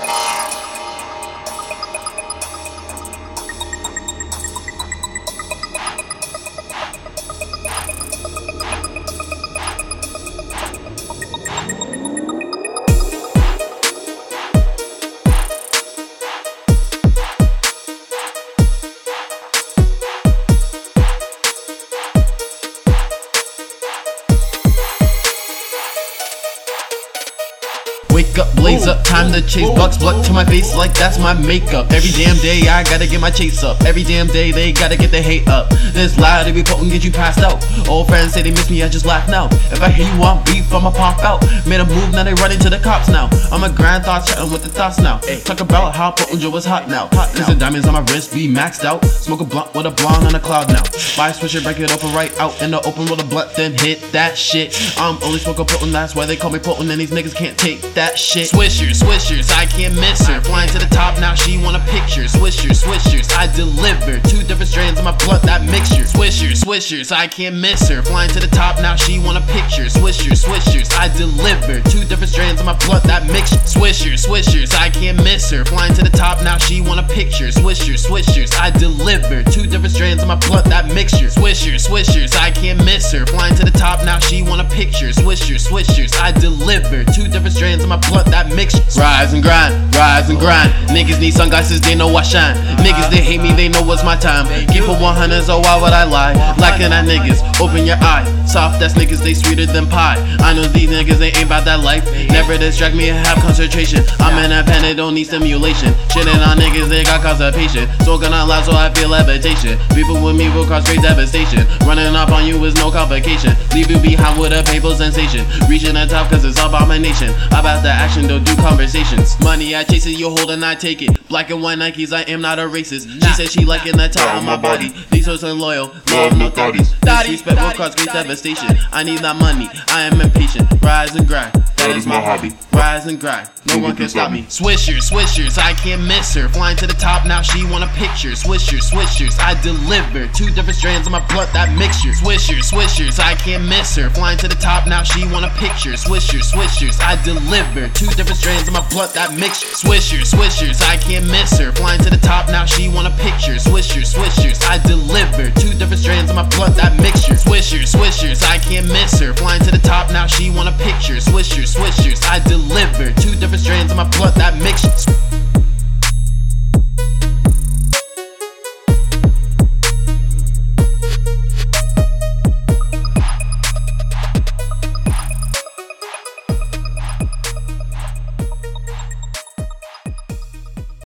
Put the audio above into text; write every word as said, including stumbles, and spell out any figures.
Wake up, blaze up, time to chase bucks, blood to my face like that's my makeup. Every damn day I gotta get my chase up. Every damn day they gotta get the hate up. This lie to be potent, get you passed out. Old friends say they miss me, I just laugh now. If I hear you want beef, I'ma pop out. Made a move, now they running to the cops now. I'm a grand thought, chatting with the thoughts now. Talk about how potent Joe is hot now. Cause the diamonds on my wrist be maxed out. Smoke a blunt with a blonde on a cloud now. Buy a swisher, break it open right out in the open with a blunt, then hit that shit. I'm only smoking potent, that's why they call me potent, and these niggas can't take that shit. Swishers, swishers, I can't miss her. Flying to the top, now she want a picture. Swishers, swishers, I deliver. Two different strands of my blunt, that mixture. Swishers, swishers, I can't miss her. Flying to the top, now she want a picture. Swishers, swishers, I deliver. Two different strands of my blunt, that mixture. Swishers, swishers, I can't miss her. Flying to the top, now she want a picture. Swishers, swishers, I deliver. Two different strands of my blunt, that mixture. Swishers, swishers, I can't miss her. Flying to the top, now she want a picture. Swishers, swishers, I deliver. Two different strands of my blunt, that mixture. Rise and grind, rise and grind. Niggas need sunglasses, they know I shine. Niggas they hate me, they know it's my time. Keep it one hundred, so why would I lie? Lacking at niggas, open your eye. Soft ass niggas, they sweeter than pie. I know these niggas, they ain't about that life. Never distract me, have concentration. I'm independent, don't need stimulation. Shitting on niggas, they got constipation. Smoking out loud, so I feel levitation. People with me will cause great devastation. Running up on you is no complication. Leave you behind with a painful sensation. Reaching the top cause it's abomination. About the action, don't do conversations. Money I chase it, you hold and I take it. Black and white Nikes, I am not a racist. She said she liking that top on my body. These hoes ain't loyal, love no thotties. Disrespect will cause great devastation. I need that money, I am impatient. Rise and grind, that is my hobby. Rise and grind, no one can stop me. Swishers, swishers, I can't miss her. Flying to the top, now she want a picture. Swishers, swishers, I deliver. Two different strands of my blunt, that mixture. Swishers, swishers, I can't miss her. Flying to the top, now she want a picture. Swishers, swishers, I deliver. Two different strands of my blunt, that mixture. Swishers, swishers, I can't miss her. Flying to the top, now she want a picture. Swishers, swishers, I deliver. Two different strands of my blunt, that mixture. Swishers, swishers, I can't miss her. Flying to the top, now she want a picture. Swishers, swishers, I deliver.